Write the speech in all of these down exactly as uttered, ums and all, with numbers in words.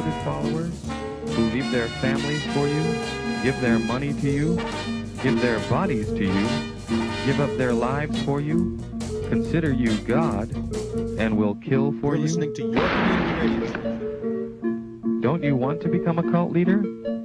devoted followers who leave their families for you, give their money to you, give their bodies to you, give up their lives for you, consider you God, and will kill for You're you? listening to Your Community Radio. Don't you want to become a cult leader?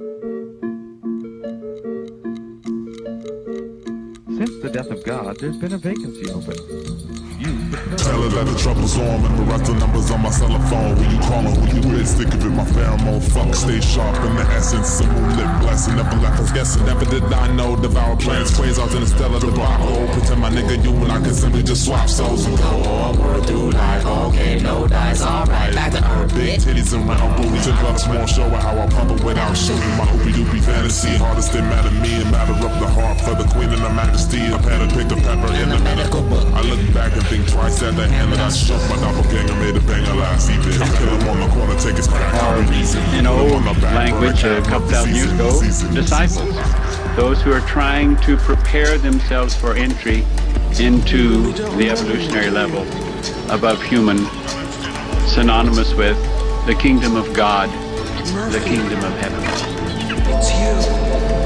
Since the death of God, there's been a vacancy open. You could Tell her that the trouble's on, memorize the numbers on my cell phone. Who you calling, who you with? Sick of it, my pheromone fuck. Stay sharp in the essence, simple lip blessing. Never left us guessing, never did I know. Devour plans, quasars in a stellar debacle. Pretend my nigga you and I can simply just swap souls and go. Oh, we're through like, okay, no dice, alright, back to earth. Big titties and round booties. Took out a small show of how I pump it without shooting. My hoopy doopy fantasy. Hard to stay mad at me and matter up the heart for the queen and the majesty. A pen and pick the pepper in the medical book. I look back and think twice at the hand that I shook. My doppelganger made a banger last evening. Kill him on the corner, take his crack out of reason. In old language, a couple thousand years ago, disciples. Those who are trying to prepare themselves for entry into the evolutionary level above human, synonymous with the kingdom of God, the kingdom of heaven. It's you.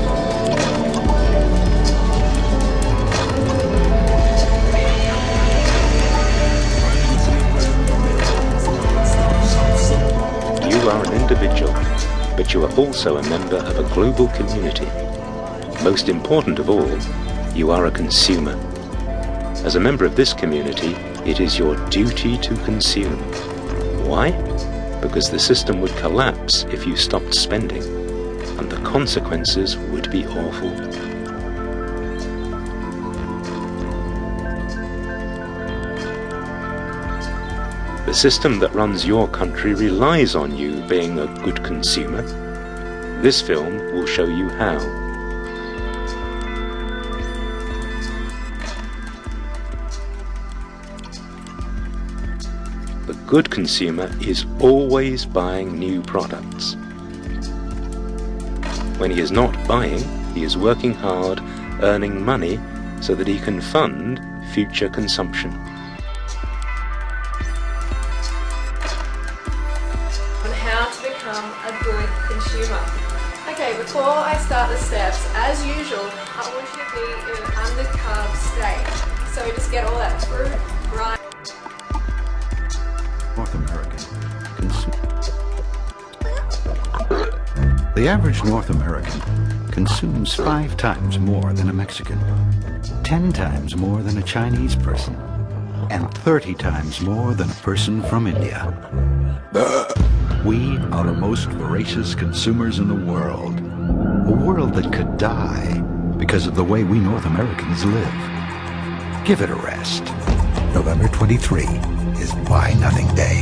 You are an individual, but you are also a member of a global community. Most important of all, you are a consumer. As a member of this community, it is your duty to consume. Why? Because the system would collapse if you stopped spending, and the consequences would be awful. The system that runs your country relies on you being a good consumer. This film will show you how. The good consumer is always buying new products. When he is not buying, he is working hard, earning money so that he can fund future consumption. A good consumer. Okay, before I start the steps, as usual, I want you to be in an undercarb state. So just get all that fruit, right? North American consume. The average North American consumes five times more than a Mexican, ten times more than a Chinese person, and thirty times more than a person from India. We are the most voracious consumers in the world. A world that could die because of the way we North Americans live. Give it a rest. November twenty-third is Buy Nothing Day.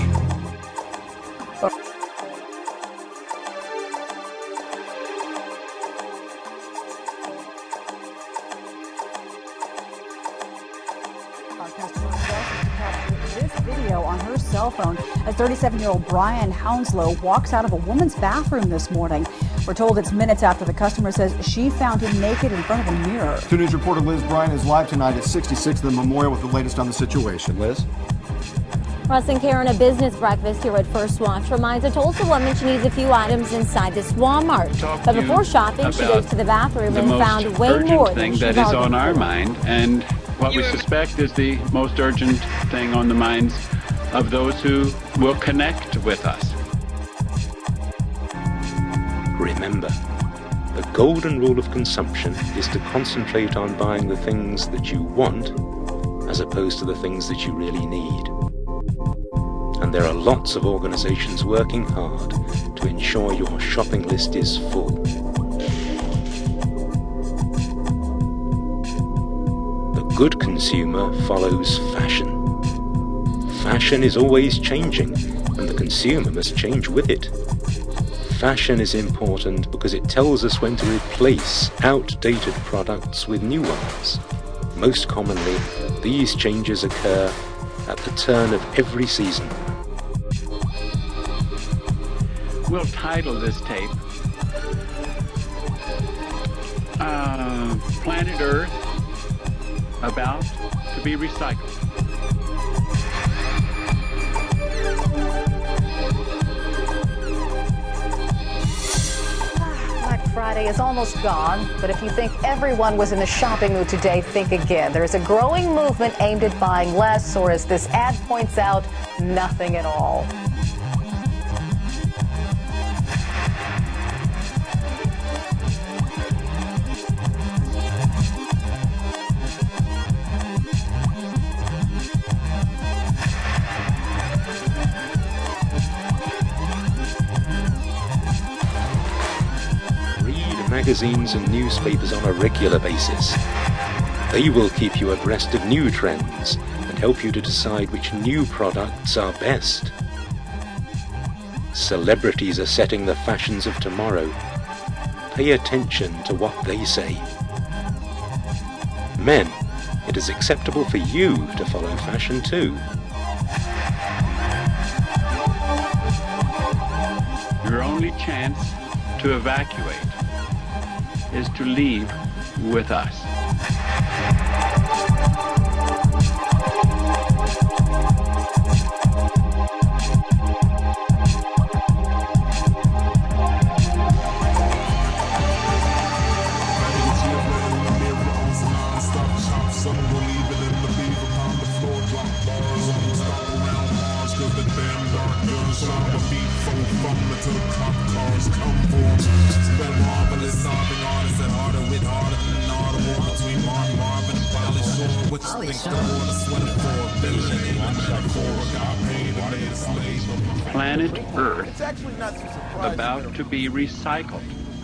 On her cell phone as thirty-seven-year-old Brian Hounslow walks out of a woman's bathroom this morning. We're told it's minutes after the customer says she found him naked in front of a mirror. two News reporter Liz Bryan is live tonight at sixty-sixth The Memorial with the latest on the situation. Liz? Russ and Karen, a business breakfast here at First Watch reminds a Tulsa woman she needs a few items inside this Walmart. But before shopping, she goes to the bathroom the and found way more than thing she that is bargained on our for. mind, and what we suspect is the most urgent thing on the minds of those who will connect with us. Remember, the golden rule of consumption is to concentrate on buying the things that you want as opposed to the things that you really need. And there are lots of organizations working hard to ensure your shopping list is full. The good consumer follows fashion. Fashion is always changing, and the consumer must change with it. Fashion is important because it tells us when to replace outdated products with new ones. Most commonly, these changes occur at the turn of every season. We'll title this tape uh, Planet Earth About to be Recycled. Friday is almost gone, but if you think everyone was in the shopping mood today, think again. There is a growing movement aimed at buying less, or as this ad points out, nothing at all. Magazines and newspapers on a regular basis. They will keep you abreast of new trends and help you to decide which new products are best. Celebrities are setting the fashions of tomorrow. Pay attention to what they say. Men, it is acceptable for you to follow fashion too. Your only chance to evacuate is to leave with us. Planet Earth about to be recycled.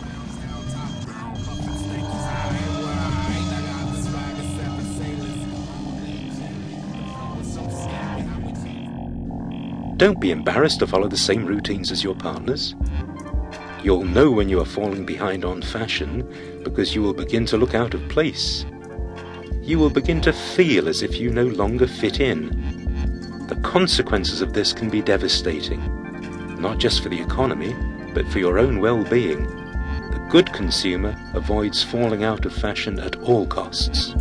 Don't be embarrassed to follow the same routines as your partners. You'll know when you are falling behind on fashion because you will begin to look out of place. You will begin to feel as if you no longer fit in. The consequences of this can be devastating, not just for the economy, but for your own well-being. The good consumer avoids falling out of fashion at all costs.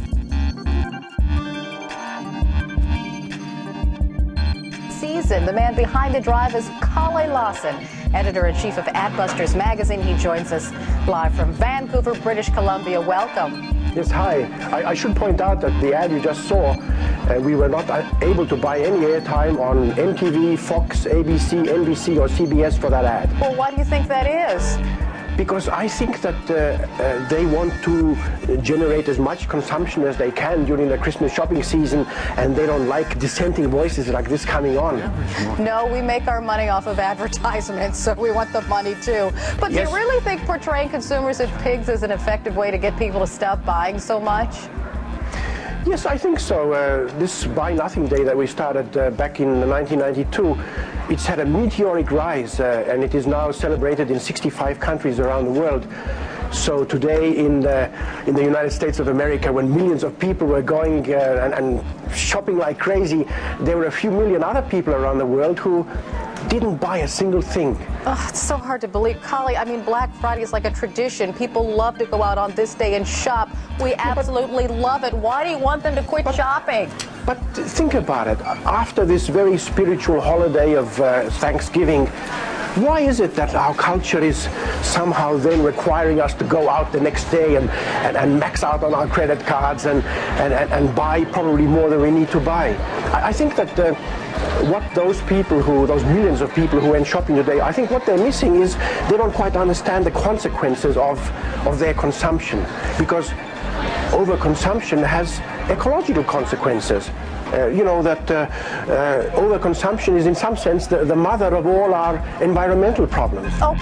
Season, the man behind the drive is Kalle Lawson, editor-in-chief of Adbusters magazine. He joins us live from Vancouver, British Columbia. Welcome. Yes, hi. I, I should point out that the ad you just saw, uh, we were not able to buy any airtime on M T V, Fox, A B C, N B C, or C B S for that ad. Well, why do you think that is? Because I think that uh, uh, they want to generate as much consumption as they can during the Christmas shopping season, and they don't like dissenting voices like this coming on. No, we make our money off of advertisements, so we want the money too. But Yes. do you really think portraying consumers as pigs is an effective way to get people to stop buying so much? Yes, I think so. Uh, this Buy Nothing Day that we started uh, back in nineteen ninety-two, it's had a meteoric rise, uh, and it is now celebrated in sixty-five countries around the world. So today in the, in the United States of America, when millions of people were going uh, and, and shopping like crazy, there were a few million other people around the world who didn't buy a single thing. Oh, it's so hard to believe. Kali, I mean, Black Friday is like a tradition. People love to go out on this day and shop. We absolutely love it. Why do you want them to quit but, shopping? But think about it. After this very spiritual holiday of uh, Thanksgiving, why is it that our culture is somehow then requiring us to go out the next day and, and, and max out on our credit cards and, and, and, and buy probably more than we need to buy? I, I think that uh, what those people who, those millions of people who went shopping today, I think what they're missing is they don't quite understand the consequences of, of their consumption, because overconsumption has ecological consequences. Uh, you know that uh, uh, overconsumption is in some sense the, the mother of all our environmental problems. Oh.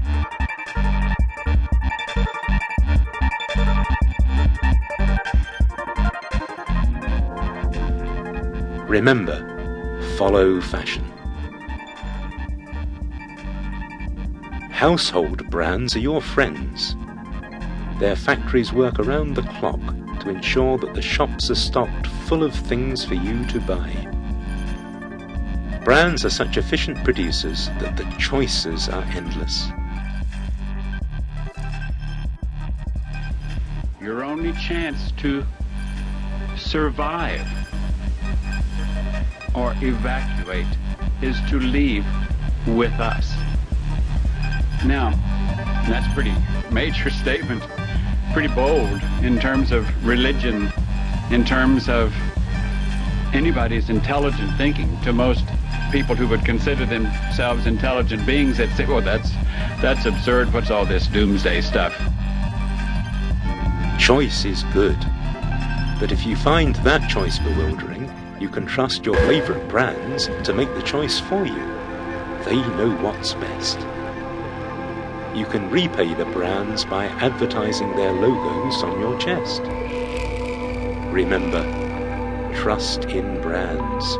Remember, follow fashion. Household brands are your friends. Their factories work around the clock to ensure that the shops are stocked full of things for you to buy. Brands are such efficient producers that the choices are endless. Your only chance to survive or evacuate is to leave with us. Now, And that's a pretty major statement, pretty bold in terms of religion, in terms of anybody's intelligent thinking. To most people who would consider themselves intelligent beings, they'd say, well, that's, that's absurd. What's all this doomsday stuff? Choice is good. But if you find that choice bewildering, you can trust your favourite brands to make the choice for you. They know what's best. You can repay the brands by advertising their logos on your chest. Remember, trust in brands.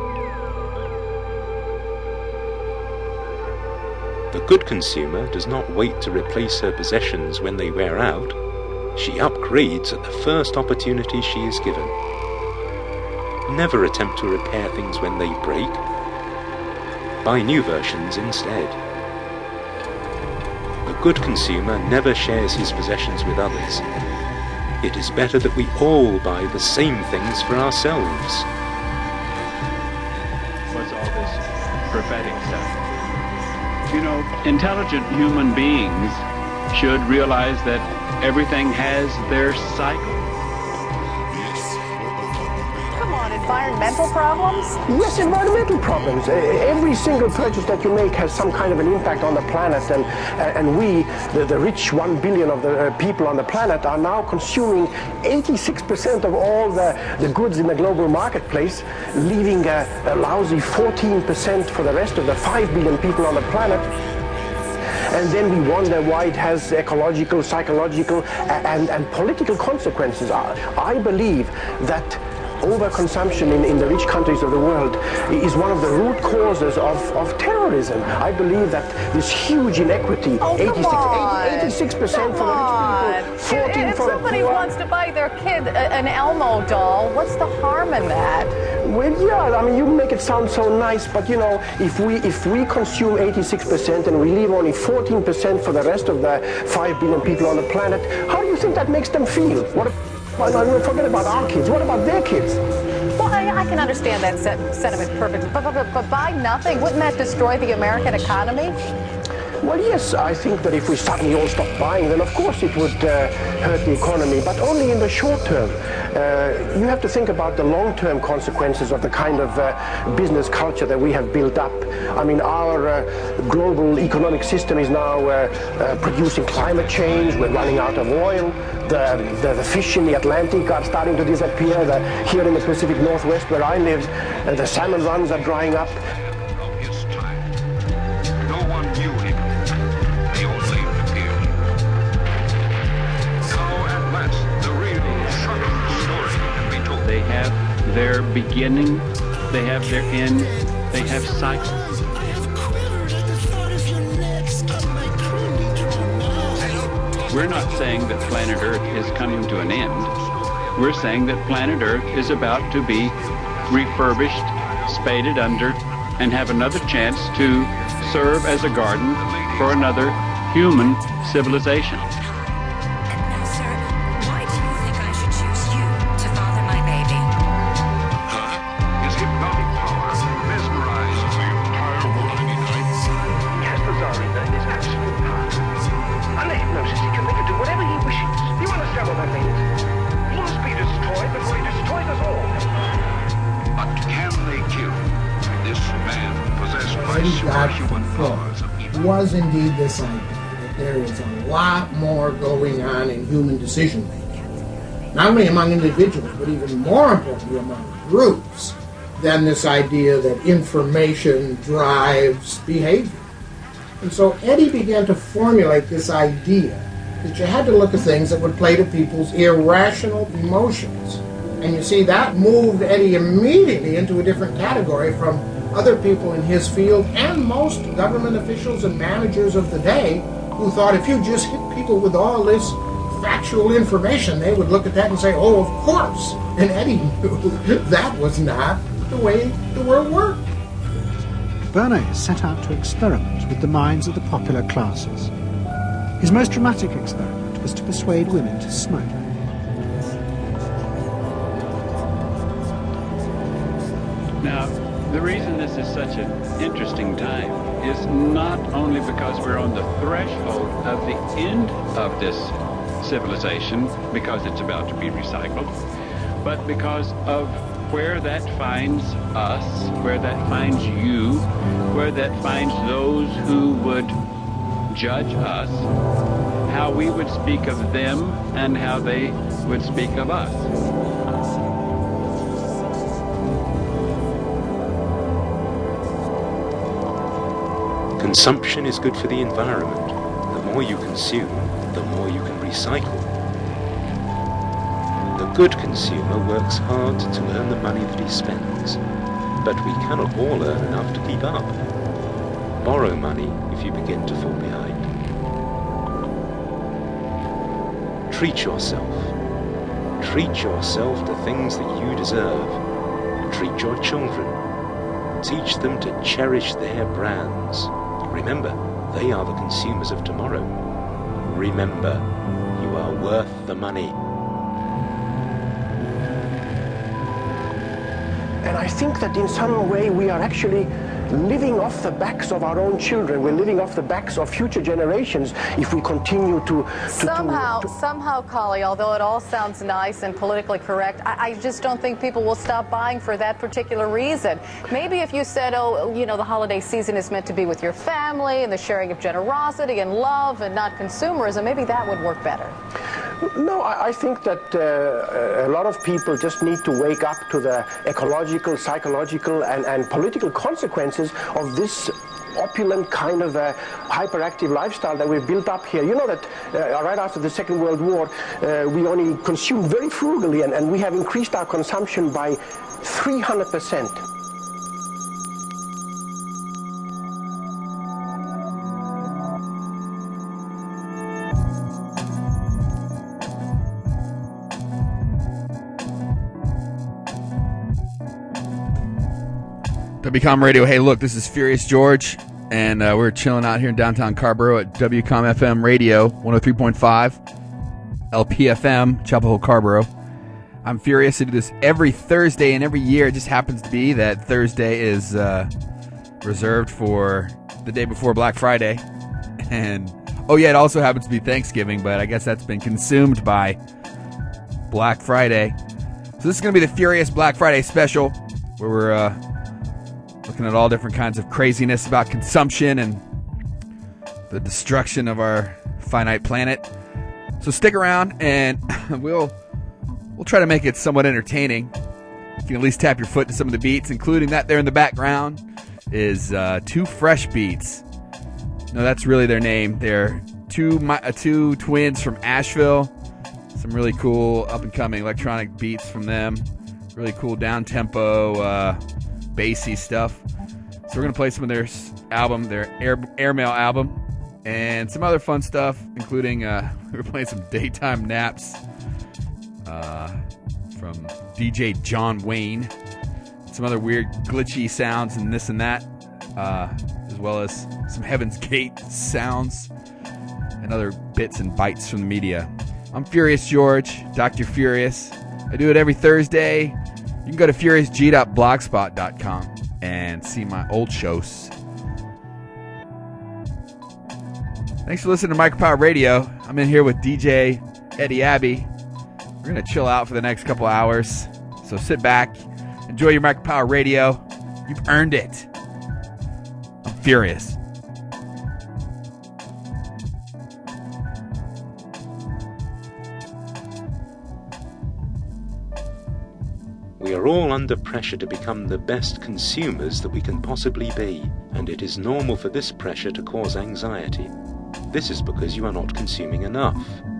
The good consumer does not wait to replace her possessions when they wear out. She upgrades at the first opportunity she is given. Never attempt to repair things when they break. Buy new versions instead. The good consumer never shares his possessions with others. It is better that we all buy the same things for ourselves. What's all this prophetic stuff? You know, intelligent human beings should realize that everything has their cycle. Environmental problems? Yes, environmental problems. Uh, every single purchase that you make has some kind of an impact on the planet, and uh, and we, the, the rich one billion of the uh, people on the planet, are now consuming eighty-six percent of all the, the goods in the global marketplace, leaving a, a lousy fourteen percent for the rest of the five billion people on the planet. And then we wonder why it has ecological, psychological, and, and political consequences. I, I believe that overconsumption in, in the rich countries of the world is one of the root causes of, of terrorism. I believe that this huge inequity, oh, eighty-six percent for the rich people, fourteen if for the somebody poor. wants to buy their kid a, an Elmo doll, what's the harm in that? Well, yeah, I mean, you make it sound so nice, but you know, if we if we consume eighty-six percent and we leave only fourteen percent for the rest of the five billion people on the planet, how do you think that makes them feel? What? Well, no, forget about our kids. What about their kids? Well, I, I can understand that set, sentiment perfectly, but, but, but buy nothing, wouldn't that destroy the American economy? Well, yes, I think that if we suddenly all stop buying, then of course it would uh, hurt the economy, but only in the short term. Uh, you have to think about the long-term consequences of the kind of uh, business culture that we have built up. I mean, our uh, global economic system is now uh, uh, producing climate change. We're running out of oil. The, the, the fish in the Atlantic are starting to disappear. The, here in the Pacific Northwest, where I live, uh, the salmon runs are drying up. They have their beginning, they have their end, they have cycles. We're not saying that planet Earth is coming to an end. We're saying that planet Earth is about to be refurbished, spaded under, and have another chance to serve as a garden for another human civilization. Was indeed this idea that there is a lot more going on in human decision making, not only among individuals, but even more importantly among groups, than this idea that information drives behavior. And so Eddie began to formulate this idea that you had to look at things that would play to people's irrational emotions. And you see, that moved Eddie immediately into a different category from other people in his field and most government officials and managers of the day, who thought if you just hit people with all this factual information, they would look at that and say, oh, of course. And Eddie knew that was not the way the world worked. Bernays set out to experiment with the minds of the popular classes. His most dramatic experiment was to persuade women to smoke. Now, The reason this is such an interesting time is not only because we're on the threshold of the end of this civilization, because it's about to be recycled, but because of where that finds us, where that finds you, where that finds those who would judge us, how we would speak of them and how they would speak of us. Consumption is good for the environment. The more you consume, the more you can recycle. The good consumer works hard to earn the money that he spends, but we cannot all earn enough to keep up. Borrow money if you begin to fall behind. Treat yourself. Treat yourself to things that you deserve. Treat your children. Teach them to cherish their brands. Remember, they are the consumers of tomorrow. Remember, you are worth the money. And I think that in some way we are actually living off the backs of our own children. We're living off the backs of future generations if we continue to... to somehow, to, to somehow, Kali, although it all sounds nice and politically correct, I, I just don't think people will stop buying for that particular reason. Maybe if you said, oh, you know, the holiday season is meant to be with your family and the sharing of generosity and love and not consumerism, maybe that would work better. No, I, I think that uh, a lot of people just need to wake up to the ecological, psychological, and, and political consequences of this opulent kind of uh, hyperactive lifestyle that we've built up here. You know that uh, right after the Second World War, uh, we only consumed very frugally, and, and we have increased our consumption by three hundred percent. W COM Radio. Hey, look, this is Furious George, and uh, we're chilling out here in downtown Carrboro at W COM F M Radio, one oh three point five, L P F M, Chapel Hill, Carrboro. I'm Furious. I do this every Thursday, and every year it just happens to be that Thursday is uh, reserved for the day before Black Friday. And, oh yeah, it also happens to be Thanksgiving, but I guess that's been consumed by Black Friday. So this is going to be the Furious Black Friday special, where we're... Uh, looking at all different kinds of craziness about consumption and the destruction of our finite planet. So stick around, and we'll we'll try to make it somewhat entertaining. You can at least tap your foot to some of the beats, including that there in the background is uh, Two Fresh Beats. No, that's really their name. They're two uh, two twins from Asheville. Some really cool up-and-coming electronic beats from them. Really cool down-tempo, uh, bassy stuff. So we're going to play some of their album, their Air, Airmail album, and some other fun stuff, including, uh, we were playing some Daytime Naps uh, from D J John Wayne, some other weird glitchy sounds and this and that, uh, as well as some Heaven's Gate sounds and other bits and bites from the media. I'm Furious George, Doctor Furious. I do it every Thursday. You can go to furious g dot blogspot dot com and see my old shows. Thanks for listening to Micropower Radio. I'm in here with D J Eddie Abbey. We're going to chill out for the next couple hours. So sit back, enjoy your Micropower Radio. You've earned it. I'm Furious. We are all under pressure to become the best consumers that we can possibly be, and it is normal for this pressure to cause anxiety. This is because you are not consuming enough.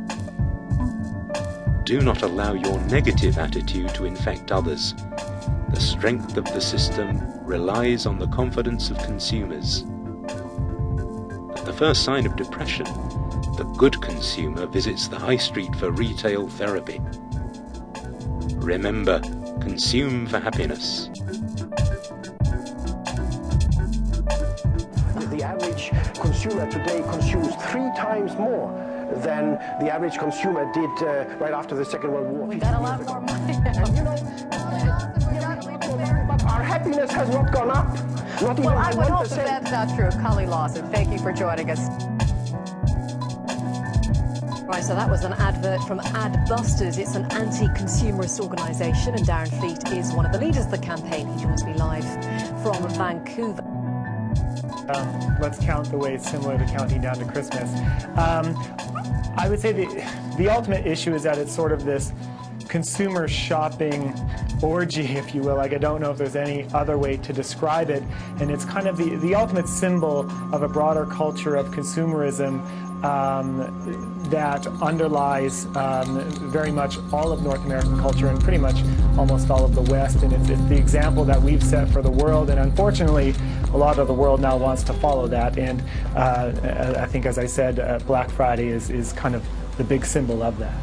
Do not allow your negative attitude to infect others. The strength of the system relies on the confidence of consumers. At the first sign of depression, the good consumer visits the high street for retail therapy. Remember, consume for happiness. The average consumer today consumes three times more than the average consumer did uh, right after the Second World War. We got a lot more money. And, you know, you know, Our happiness has not gone up. Not even Well, I would one hope that that's not true. Cully Lawson, thank you for joining us. Right, so that was an advert from Adbusters. It's an anti-consumerist organisation, and Darren Fleet is one of the leaders of the campaign. He joins me live from Vancouver. Um, let's count the ways similar to counting down to Christmas. Um, I would say the, the ultimate issue is that it's sort of this consumer shopping orgy, if you will. Like, I don't know if there's any other way to describe it. And it's kind of the, the ultimate symbol of a broader culture of consumerism um, that underlies um, very much all of North American culture and pretty much almost all of the West. And it's, it's the example that we've set for the world. And unfortunately, a lot of the world now wants to follow that. And uh, I think, as I said, uh, Black Friday is, is kind of the big symbol of that.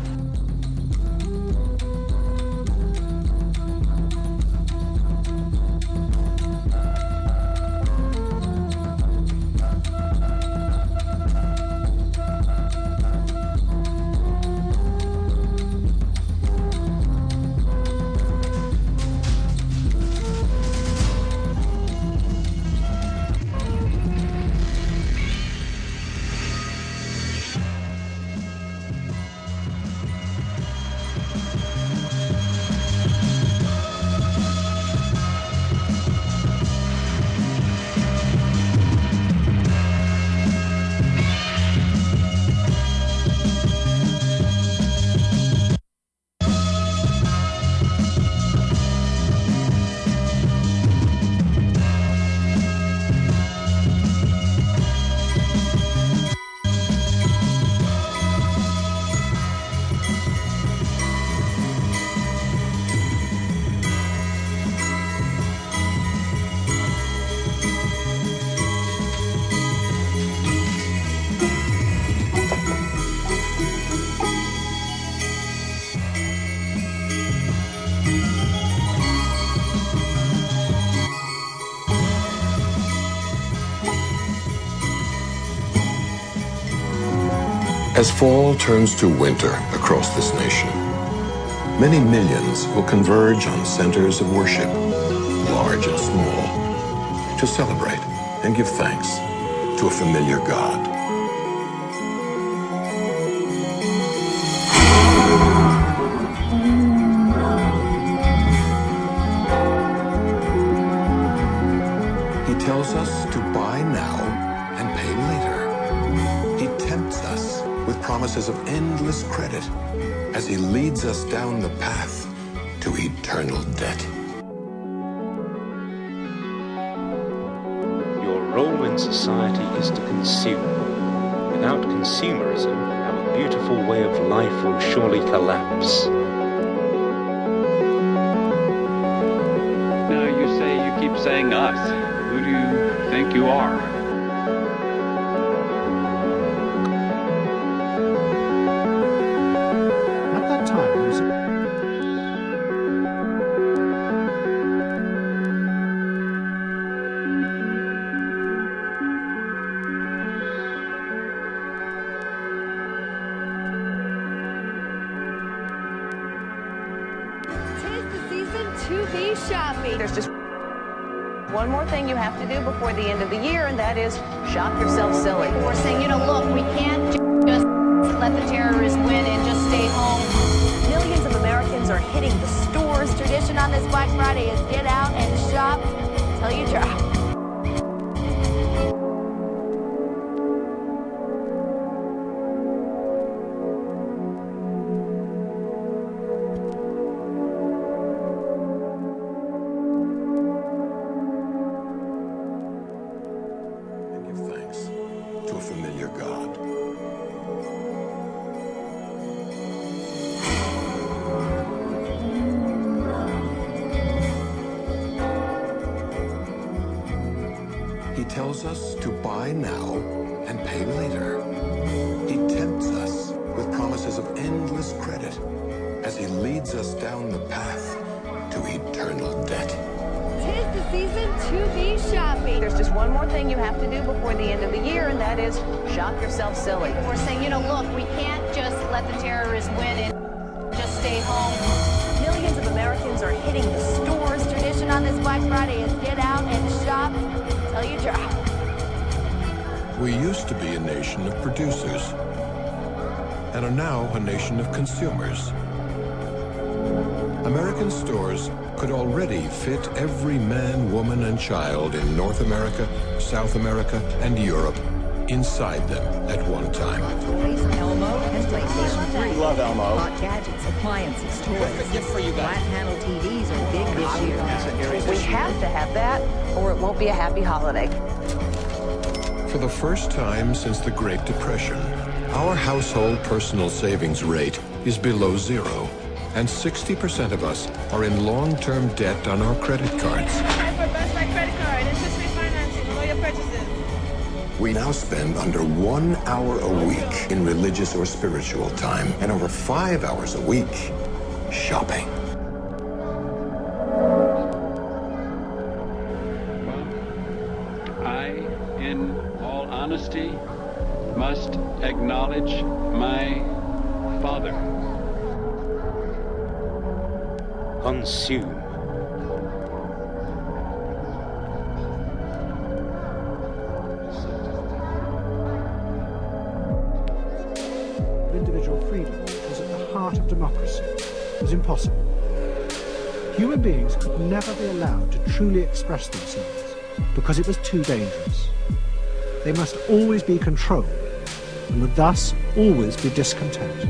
As fall turns to winter across this nation, many millions will converge on centers of worship, large and small, to celebrate and give thanks to a familiar God. He tells us to buy now and pay later. He tempts us with promises of endless credit as he leads us down the path to eternal debt. Your role in society is to consume. Without consumerism, our beautiful way of life will surely collapse. Now you say, you keep saying us. Who do you think you are? To be shopping. There's just one more thing you have to do before the end of the year, and that is shop yourself silly. We're saying, you know, look, we can't just let the terrorists win and just stay home. Millions of Americans are hitting the stores. Tradition on this Black Friday is get out and shop till you drop. To a familiar God. He tells us to buy now and pay later. He tempts us with promises of endless credit as he leads us down the path to eternal debt. Tis the season to be shopping. There's just one more thing you have to do before the end of the year, and that is shop yourself silly. We're saying, you know, look, we can't just let the terrorists win and just stay home. Millions of Americans are hitting the stores. Tradition on this Black We used to be a nation of producers and are now a nation of consumers. American stores could already fit every man, woman, and child in North America, South America, and Europe inside them at one time. Elmo and PlayStation three. Love Elmo. Hot gadgets, appliances, toys. What's the gift for you guys? Flat panel T Vs are big this year. We have to have that, or it won't be a happy holiday. For the first time since the Great Depression, our household personal savings rate is below zero, and sixty percent of us are in long-term debt on our credit cards. We now spend under one hour a week in religious or spiritual time, and over five hours a week shopping. I, in all honesty, must acknowledge my father. Consume. Individual freedom was at the heart of democracy. It was impossible. Human beings could never be allowed to truly express themselves because it was too dangerous. They must always be controlled and would thus always be discontent.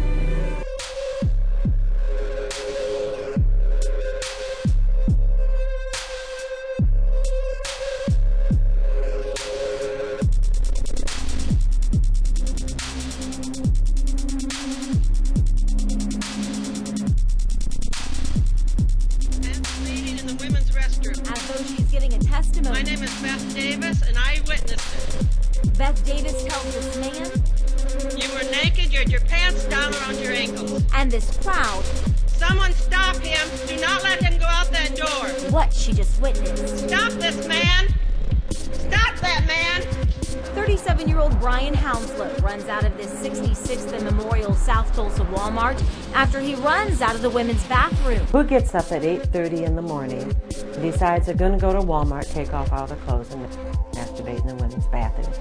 Out of the women's bathroom. Who gets up at eight thirty in the morning and decides they're going to go to Walmart, take off all their clothes, and masturbate in the women's bathroom?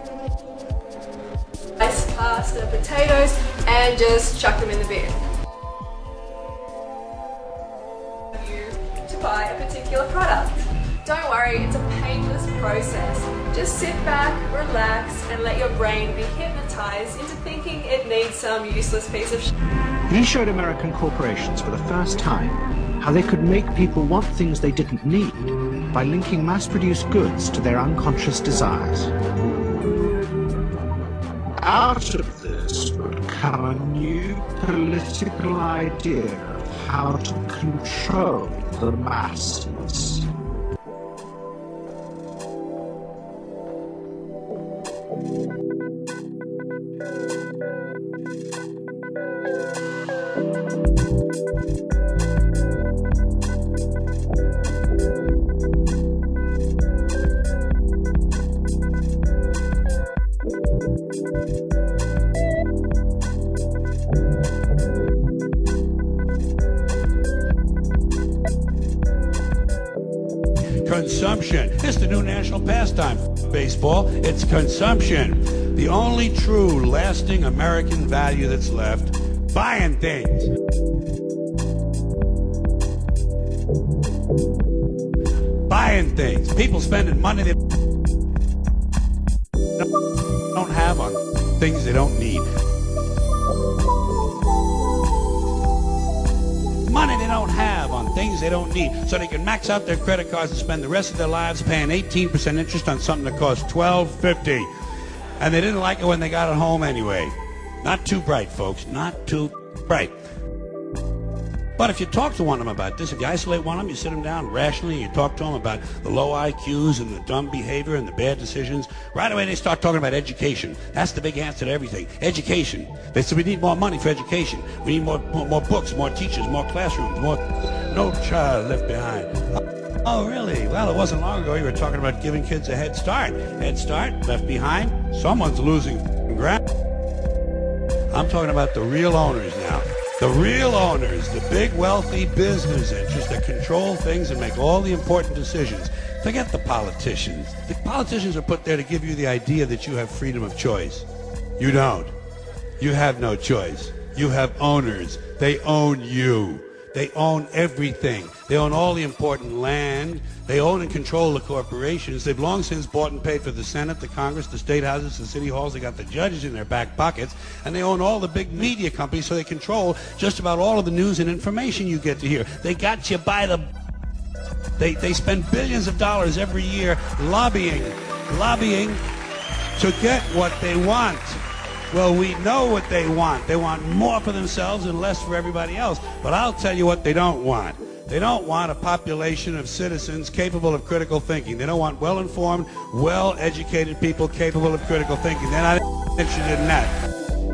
Rice, pasta, potatoes, and just chuck them in the bin. You to buy a particular product. Don't worry, it's a painless process. Just sit back, relax, and let your brain be hypnotized into thinking it needs some useless piece of shit. He showed American corporations for the first time how they could make people want things they didn't need by linking mass-produced goods to their unconscious desires. Out of this would come a new political idea of how to control the masses. Consumption. It's the new national pastime, baseball. It's consumption. The only true, lasting American value that's left, buying things. Buying things. People spending money they don't have on things they don't need. Money they don't have on things they don't need, so they can max out their credit cards and spend the rest of their lives paying eighteen percent interest on something that costs twelve fifty. And they didn't like it when they got it home anyway. Not too bright, folks. Not too bright. But if you talk to one of them about this, if you isolate one of them, you sit them down rationally, you talk to them about the low I Qs and the dumb behavior and the bad decisions, right away they start talking about education. That's the big answer to everything. Education. They said we need more money for education. We need more, more, more books, more teachers, more classrooms, more... No child left behind. Oh, really? Well, it wasn't long ago you were talking about giving kids a head start. Head start, left behind, someone's losing ground. I'm talking about the real owners now. The real owners, the big wealthy business interests that control things and make all the important decisions. Forget the politicians. The politicians are put there to give you the idea that you have freedom of choice. You don't. You have no choice. You have owners. They own you. They own everything. They own all the important land. They own and control the corporations. They've long since bought and paid for the Senate, the Congress, the state houses, the city halls. They got the judges in their back pockets. And they own all the big media companies, so they control just about all of the news and information you get to hear. They got you by the... They, they spend billions of dollars every year lobbying, lobbying to get what they want. Well, we know what they want. They want more for themselves and less for everybody else. But I'll tell you what they don't want. They don't want a population of citizens capable of critical thinking. They don't want well-informed, well-educated people capable of critical thinking. They're not interested in that.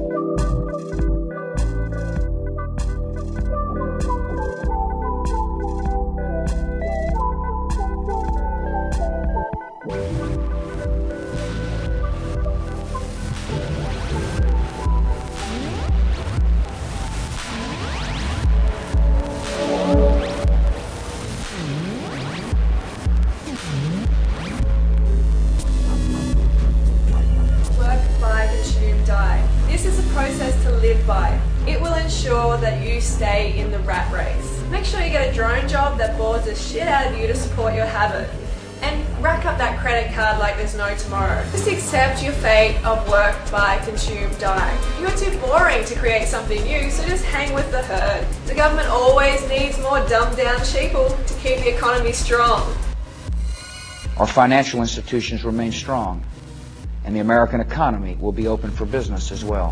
No tomorrow. Just accept your fate of work, buy, consume, die. You're too boring to create something new, so just hang with the herd. The government always needs more dumbed down sheeple to keep the economy strong. Our financial institutions remain strong, and the American economy will be open for business as well.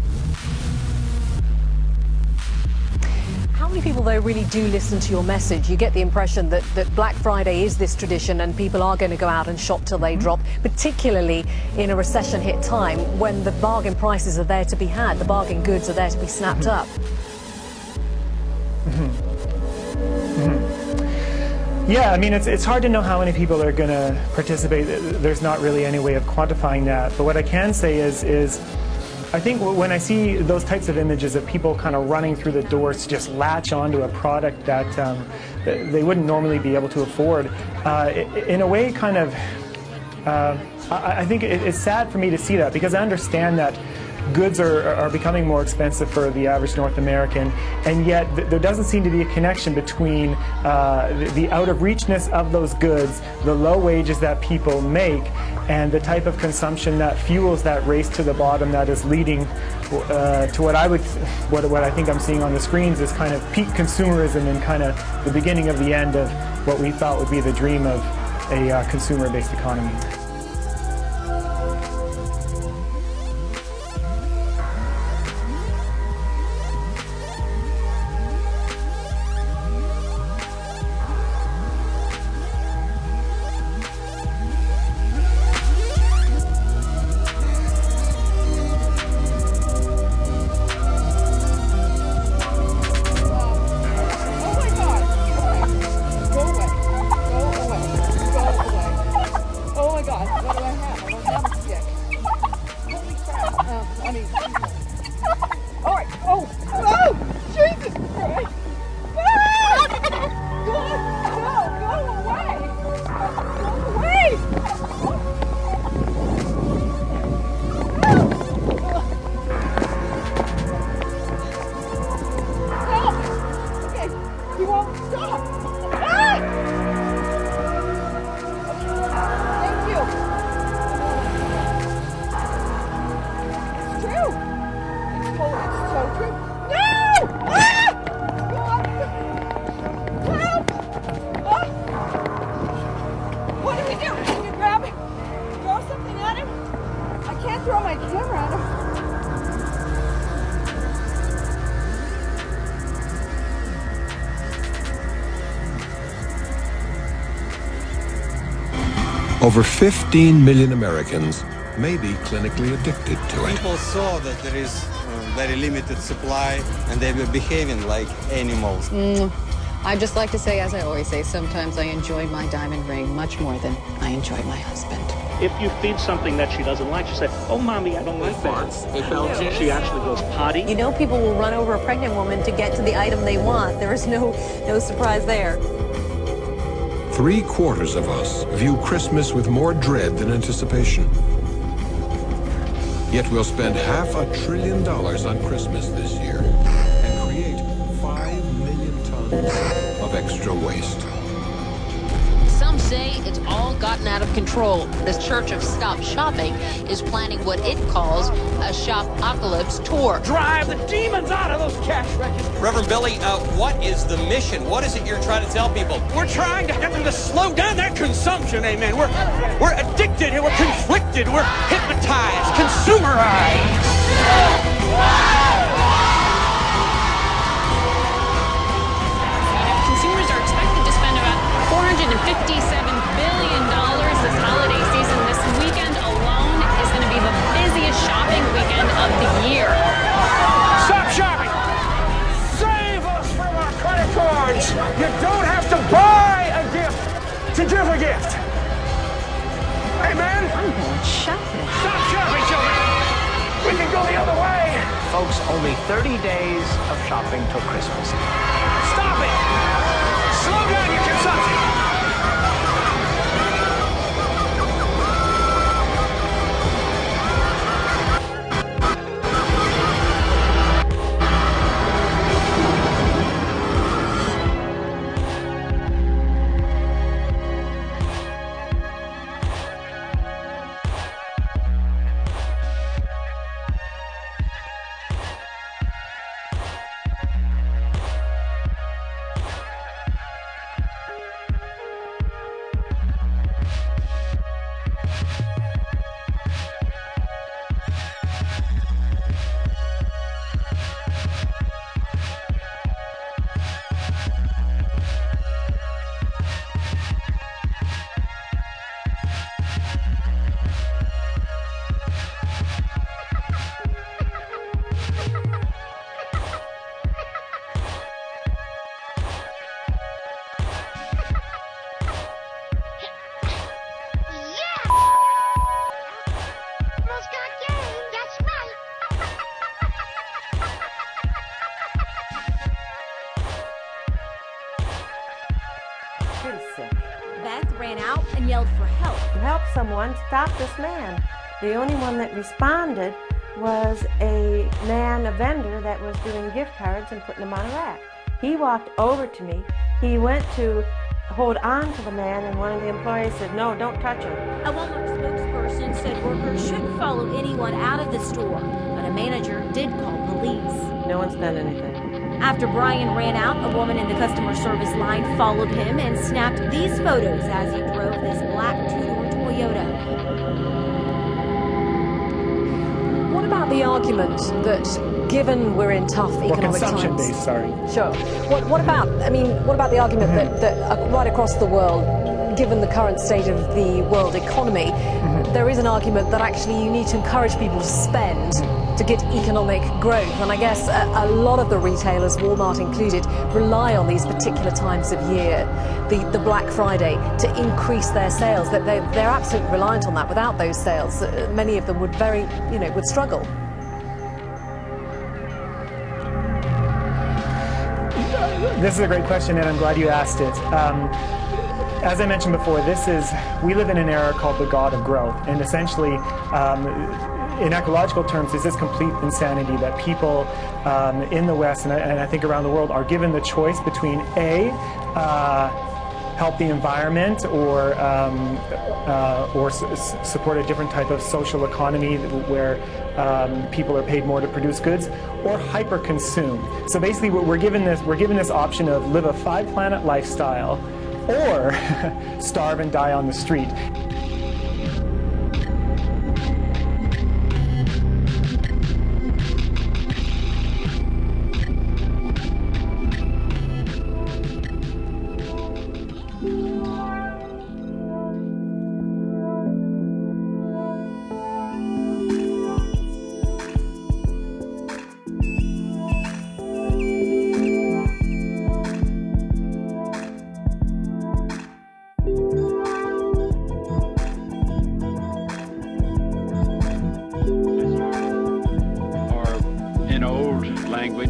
How many people, though, really do listen to your message? You get the impression that, that Black Friday is this tradition and people are going to go out and shop till they mm-hmm. drop, particularly in a recession-hit time when the bargain prices are there to be had, the bargain goods are there to be snapped mm-hmm. up. Mm-hmm. Mm-hmm. Yeah, I mean, it's, it's hard to know how many people are going to participate. There's not really any way of quantifying that. But what I can say is, is I think when I see those types of images of people kind of running through the doors to just latch onto a product that, um, that they wouldn't normally be able to afford, uh, in a way kind of, uh, I, I think it, it's sad for me to see that, because I understand that goods are, are becoming more expensive for the average North American, and yet th there doesn't seem to be a connection between uh, the, the out-of-reachness of those goods, the low wages that people make, and the type of consumption that fuels that race to the bottom that is leading uh, to what I would, what, what I think I'm seeing on the screens is kind of peak consumerism and kind of the beginning of the end of what we thought would be the dream of a uh, consumer-based economy. Over fifteen million Americans may be clinically addicted to it. People saw that there is uh, very limited supply and they were behaving like animals. Mm, I'd just like to say, as I always say, sometimes I enjoy my diamond ring much more than I enjoy my husband. If you feed something that she doesn't like, she says, oh, Mommy, I don't like that. She actually goes potty. You know people will run over a pregnant woman to get to the item they want. There is no, no surprise there. Three quarters of us view Christmas with more dread than anticipation. Yet we'll spend half a trillion dollars on Christmas this year and create five million tons of extra waste. Some say it's all gotten out of control. The Church of Stop Shopping is planning what it calls a Shopocalypse tour. Drive the demons out of those cash registers. Reverend Billy, uh, what is the mission? What is it you're trying to tell people? We're trying to get them to slow down their consumption, amen. We're, we're addicted and we're conflicted. We're hypnotized, consumerized. Consumers are expected to spend about four hundred fifty-seven billion dollars this holiday season. This weekend alone is going to be the busiest shopping weekend of the year. Stop shopping! Save us from our credit cards! You don't have to buy a gift to give a gift! Amen? I'm going shopping. Stop shopping, children! We can go the other way! Folks, only thirty days of shopping till Christmas. Stop it! Slow down your consumption! Beth ran out and yelled for help. To help someone stop this man. The only one that responded was a man, a vendor, that was doing gift cards and putting them on a rack. He walked over to me. He went to hold on to the man, and one of the employees said, no, don't touch him. A Walmart spokesperson said workers shouldn't follow anyone out of the store, but a manager did call police. No one's done anything. After Brian ran out, a woman in the customer service line followed him and snapped these photos as he drove this black two-door Toyota. What about the argument that, given we're in tough economic times... consumption-based, sorry. Sure. What, what about, I mean, what about the argument mm-hmm. that, that uh, right across the world, given the current state of the world economy, mm-hmm. there is an argument that actually you need to encourage people to spend to get economic growth. And I guess a, a lot of the retailers, Walmart included, rely on these particular times of year, the, the Black Friday, to increase their sales. That they're, they're absolutely reliant on that. Without those sales, uh, many of them would very, you know, would struggle. This is a great question, and I'm glad you asked it. Um, as I mentioned before, this is, we live in an era called the God of Growth, and essentially, um, in ecological terms, is this complete insanity that people um, in the West, and I, and I think around the world, are given the choice between A, uh, help the environment, or um, uh, or s support a different type of social economy where um, people are paid more to produce goods, or hyper-consume. So basically, we're given this we're given this option of live a five-planet lifestyle, or starve and die on the street.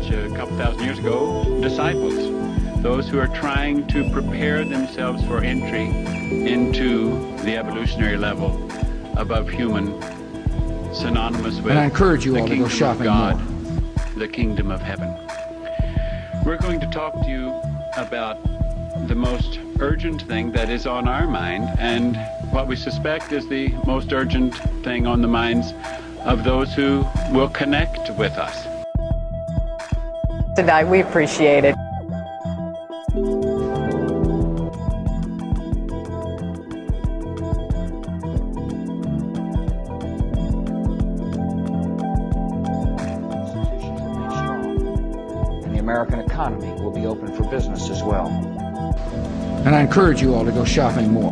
which a couple thousand years ago, disciples, those who are trying to prepare themselves for entry into the evolutionary level above human, synonymous with and I encourage you the all to go kingdom of shopping God, more. the kingdom of heaven. We're going to talk to you about the most urgent thing that is on our mind, and what we suspect is the most urgent thing on the minds of those who will connect with us. Tonight, we appreciate it. And the American economy will be open for business as well. And I encourage you all to go shopping more.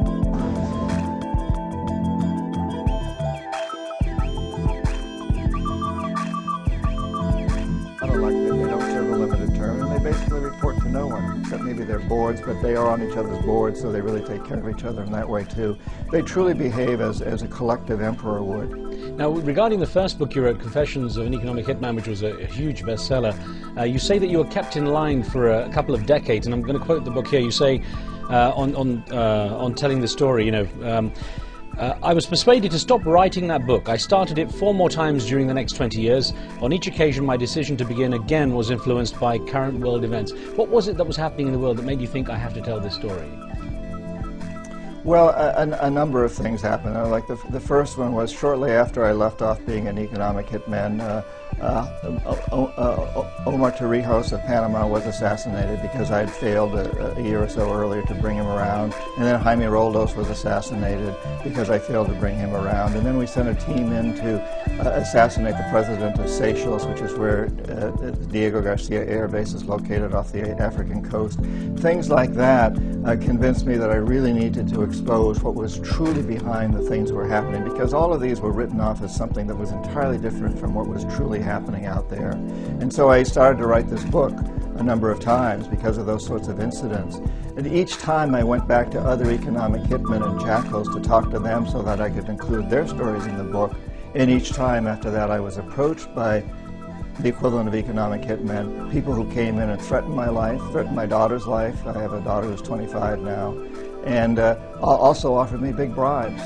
Report to no one, except maybe their boards, but they are on each other's boards, so they really take care of each other in that way too. They truly behave as, as a collective emperor would. Now, regarding the first book you wrote, Confessions of an Economic Hitman, which was a, a huge bestseller, uh, you say that you were kept in line for a, a couple of decades, and I'm going to quote the book here. You say uh, on on uh, on telling the story, you know. Um, Uh, I was persuaded to stop writing that book. I started it four more times during the next twenty years. On each occasion, my decision to begin again was influenced by current world events. What was it that was happening in the world that made you think, I have to tell this story? Well, a, a number of things happened. Uh, like the, the first one was shortly after I left off being an economic hitman, uh, uh, o uh, Omar Torrijos of Panama was assassinated because I had failed a, a year or so earlier to bring him around. And then Jaime Roldos was assassinated because I failed to bring him around. And then we sent a team in to uh, assassinate the president of Seychelles, which is where uh, Diego Garcia Air Base is located off the African coast. Things like that uh, convinced me that I really needed to expose what was truly behind the things that were happening, because all of these were written off as something that was entirely different from what was truly happening out there. And so I started to write this book a number of times because of those sorts of incidents. And each time I went back to other economic hitmen and jackals to talk to them so that I could include their stories in the book. And each time after that I was approached by the equivalent of economic hitmen, people who came in and threatened my life, threatened my daughter's life. I have a daughter who's twenty-five now. And uh, also offered me big bribes.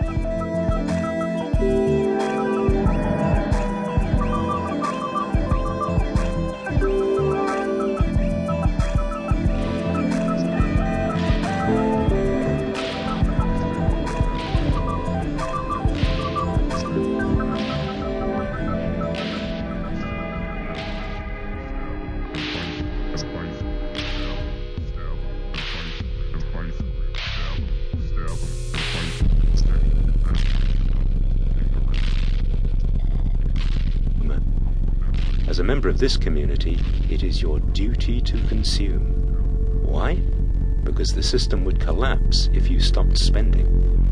As a member of this community, it is your duty to consume. Why? Because the system would collapse if you stopped spending.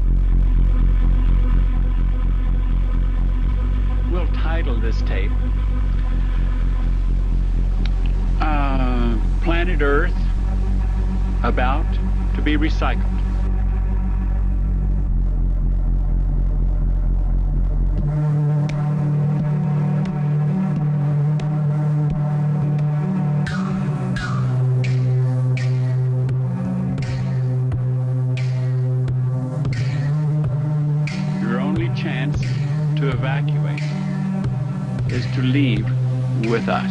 We'll title this tape uh, Planet Earth About to be Recycled. Chance to evacuate is to leave with us.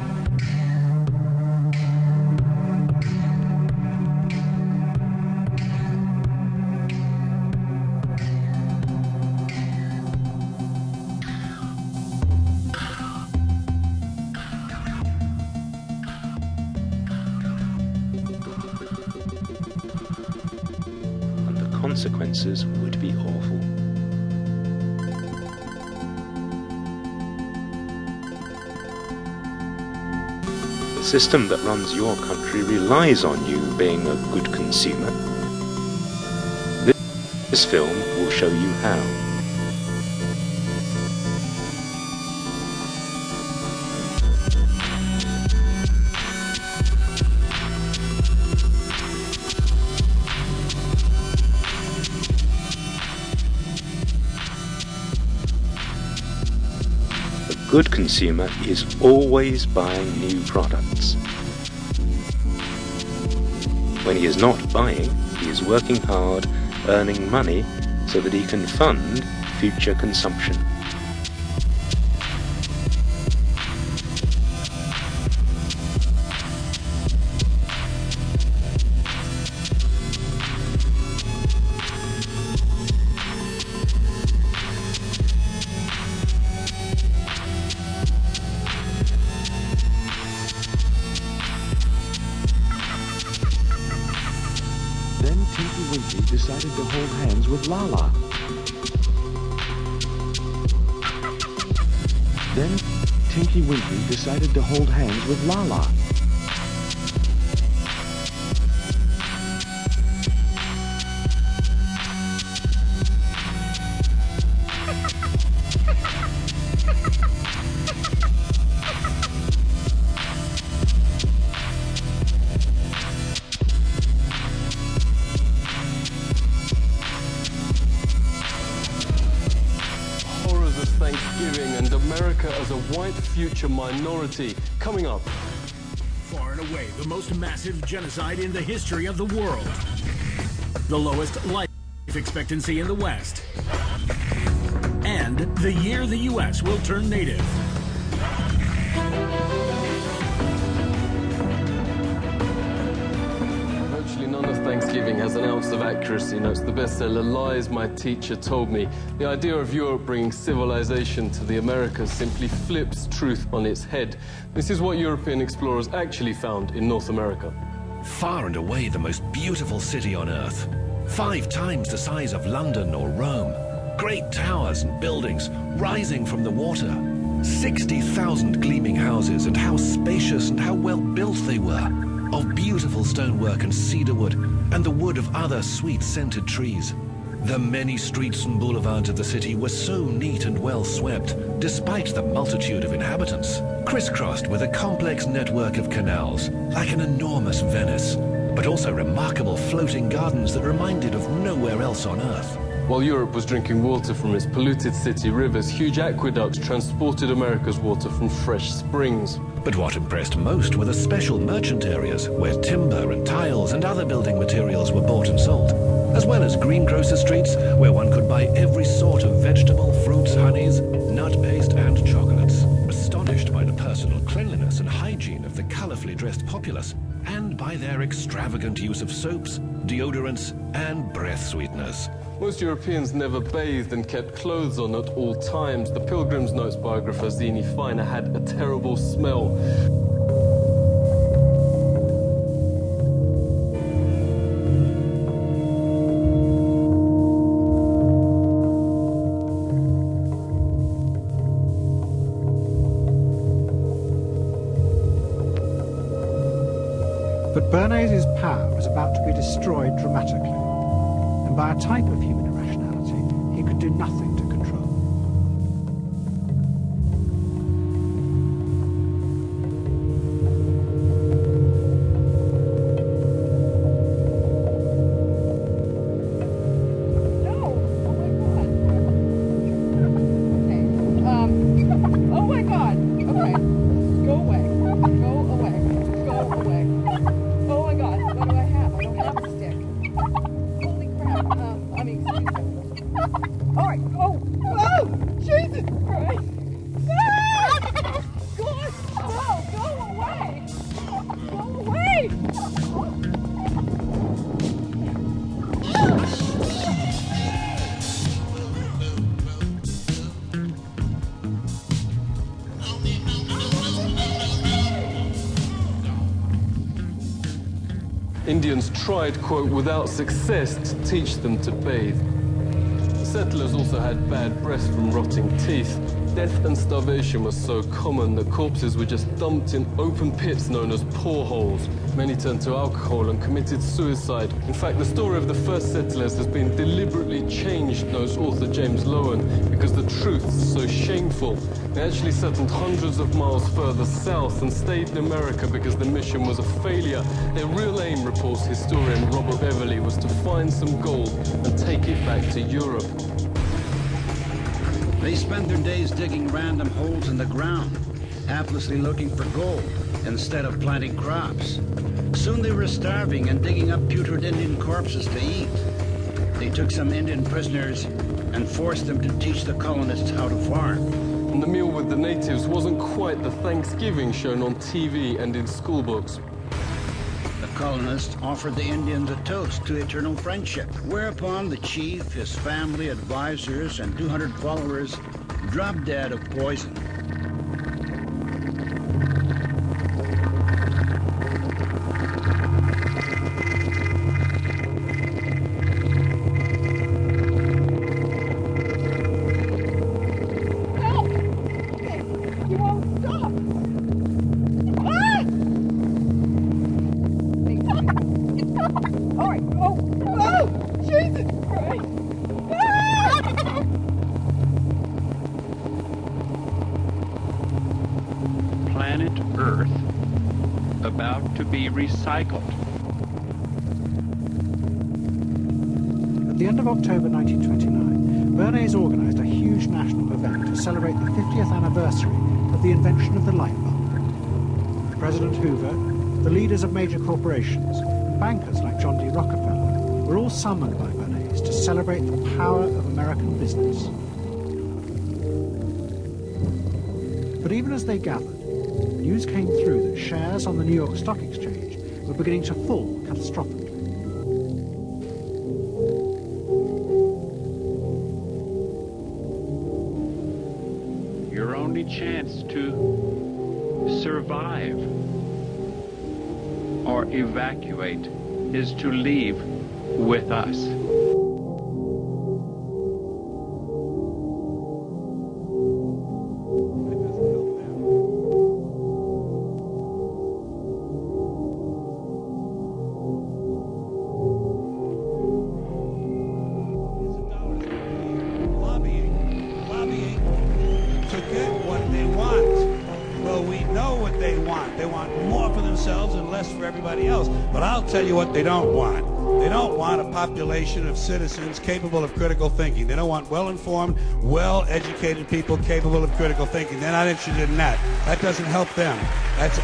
And the consequences would be awful. The system that runs your country relies on you being a good consumer. This, this film will show you how. The good consumer is always buying new products. When he is not buying, he is working hard, earning money so that he can fund future consumption. Decided to hold hands with Lala. Then Tinky Winky decided to hold hands with Lala. Thanksgiving and America as a white future minority. Coming up. Far and away the most massive genocide in the history of the world. The lowest life expectancy in the West. And the year the U S will turn native. None of Thanksgiving has an ounce of accuracy, notes the bestseller Lies My Teacher Told Me. The idea of Europe bringing civilization to the Americas simply flips truth on its head. This is what European explorers actually found in North America. Far and away the most beautiful city on Earth. Five times the size of London or Rome. Great towers and buildings rising from the water. sixty thousand gleaming houses, and how spacious and how well built they were. Of beautiful stonework and cedarwood, and the wood of other sweet-scented trees. The many streets and boulevards of the city were so neat and well swept, despite the multitude of inhabitants, crisscrossed with a complex network of canals, like an enormous Venice, but also remarkable floating gardens that reminded of nowhere else on Earth. While Europe was drinking water from its polluted city rivers, huge aqueducts transported America's water from fresh springs. But what impressed most were the special merchant areas where timber and tiles and other building materials were bought and sold, as well as greengrocer streets where one could buy every sort of vegetable, fruits, honeys, nut paste and chocolates. Astonished by the personal cleanliness and hygiene of the colorfully dressed populace, and by their extravagant use of soaps, deodorants and breath sweeteners. Most Europeans never bathed and kept clothes on at all times. The Pilgrim's Notes biographer Zini Feiner had a terrible smell. But Bernays' power was about to be destroyed dramatically, and by a type of human irrationality he could do nothing to control. Indians tried, quote, without success to teach them to bathe. The settlers also had bad breath from rotting teeth. Death and starvation was so common that corpses were just dumped in open pits known as poreholes. Many turned to alcohol and committed suicide. In fact, the story of the first settlers has been deliberately changed, notes author James Lowen, because the truth is so shameful. They actually settled hundreds of miles further south and stayed in America because the mission was a failure. Their real aim, reports historian Robert Beverly, was to find some gold and take it back to Europe. They spent their days digging random holes in the ground, haplessly looking for gold instead of planting crops. Soon they were starving and digging up putrid Indian corpses to eat. They took some Indian prisoners and forced them to teach the colonists how to farm. And the meal with the natives wasn't quite the Thanksgiving shown on T V and in school books. The colonists offered the Indians a toast to eternal friendship, whereupon the chief, his family, advisors, and two hundred followers dropped dead of poison. Planet Earth about to be recycled. At the end of October nineteen twenty-nine, Bernays organised a huge national event to celebrate the fiftieth anniversary of the invention of the light bulb. President Hoover, the leaders of major corporations, and bankers like John D. Rockefeller were all summoned by Bernays to celebrate the power of American business. But even as they gathered, news came through that shares on the New York Stock Exchange were beginning to fall catastrophically. Your only chance to survive or evacuate is to leave with us. Tell you what they don't want. They don't want a population of citizens capable of critical thinking. They don't want well-informed, well-educated people capable of critical thinking. They're not interested in that. That doesn't help them. That's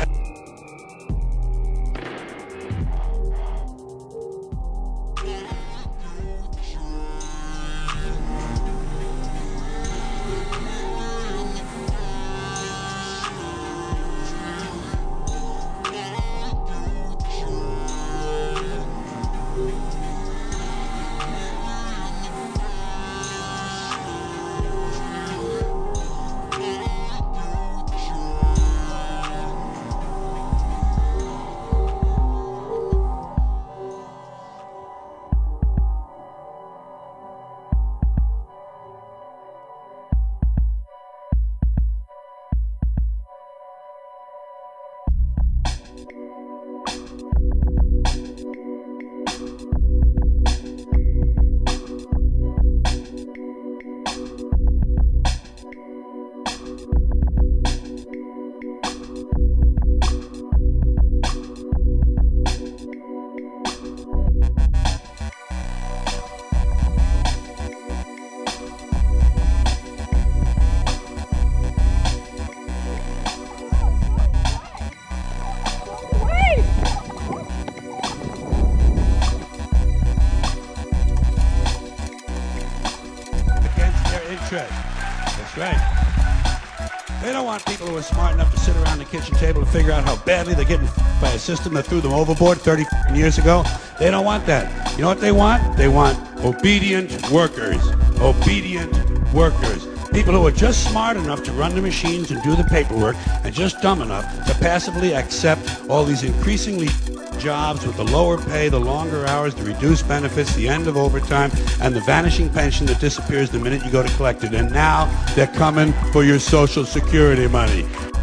That's right. They don't want people who are smart enough to sit around the kitchen table and figure out how badly they're getting f***ed by a system that threw them overboard thirty years ago. They don't want that. You know what they want? They want obedient workers. Obedient workers. People who are just smart enough to run the machines and do the paperwork and just dumb enough to passively accept all these increasingly jobs with the lower pay, the longer hours, the reduced benefits, the end of overtime, and the vanishing pension that disappears the minute you go to collect it. And now they're coming for your Social Security money.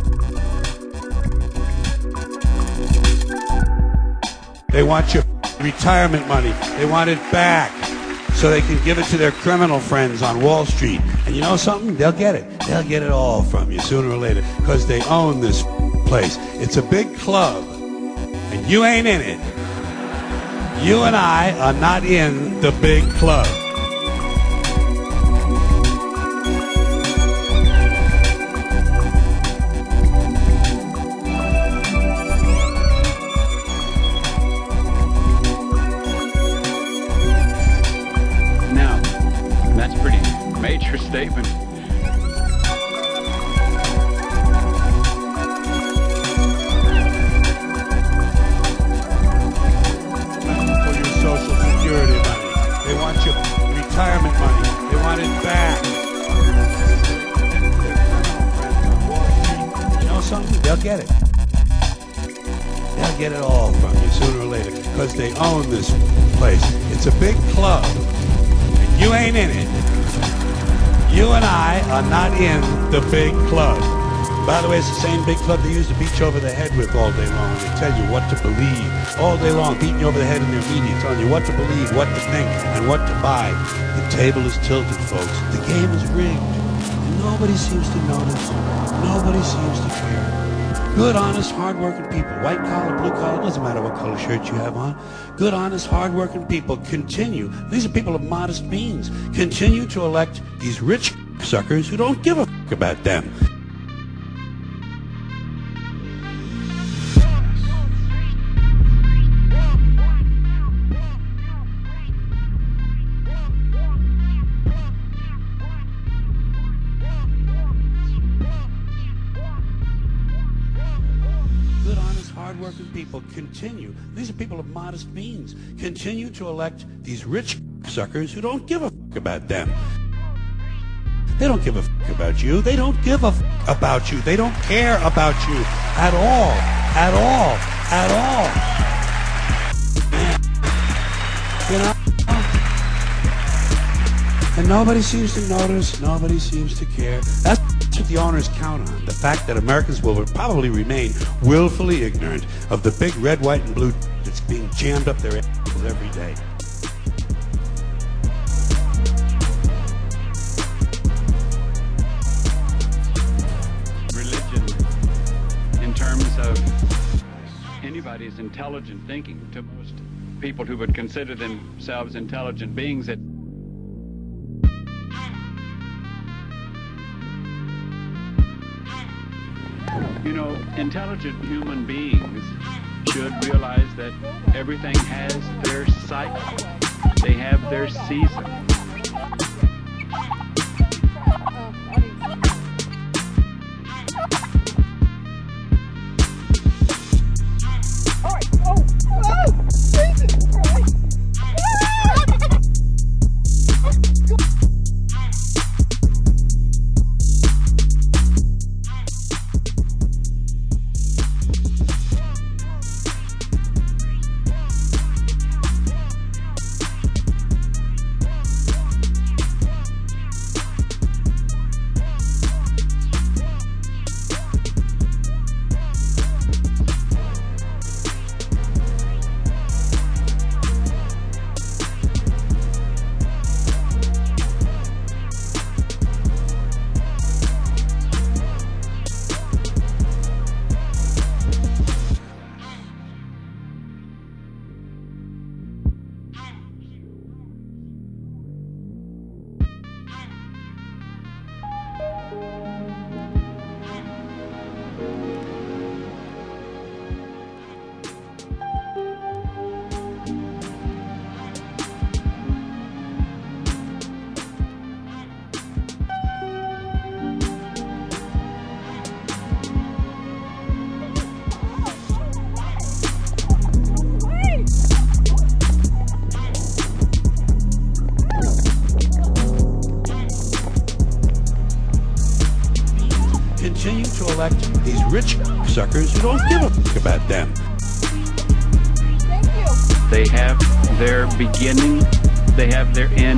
They want your retirement money. They want it back so they can give it to their criminal friends on Wall Street. And you know something? They'll get it. They'll get it all from you sooner or later because they own this place. It's a big club. And you ain't in it. You and I are not in the big club. understatement. For your Social Security money. They want your retirement money. They want it back. You know something? They'll get it. They'll get it all from you sooner or later because they own this place. It's a big club, and you ain't in it. You and I are not in the big club. By the way, it's the same big club they used to beat you over the head with all day long. They tell you what to believe all day long, beating you over the head in their media, telling you what to believe, what to think, and what to buy. The table is tilted, folks. The game is rigged. And nobody seems to notice. Nobody seems to care. Good, honest, hard-working people, white collar, blue collar, doesn't matter what color shirt you have on. Good, honest, hard-working people continue. These are people of modest means. Continue to elect these rich suckers who don't give a f*** about them. Hard-working people continue. These are people of modest means. Continue to elect these rich suckers who don't give a fuck about them. They don't give a fuck about you. They don't give a fuck about you. They don't care about you at all. At all. At all. Man. You know? And nobody seems to notice. Nobody seems to care. That's what the owners count on. The fact that Americans will probably remain willfully ignorant of the big red, white, and blue that's being jammed up their assholes every day. Religion, in terms of anybody's intelligent thinking, to most people who would consider themselves intelligent beings, that you know, intelligent human beings should realize that everything has their cycle. They have their season. Continue to elect these rich suckers who don't give a fuck about them. Thank you. They have their beginning, they have their end.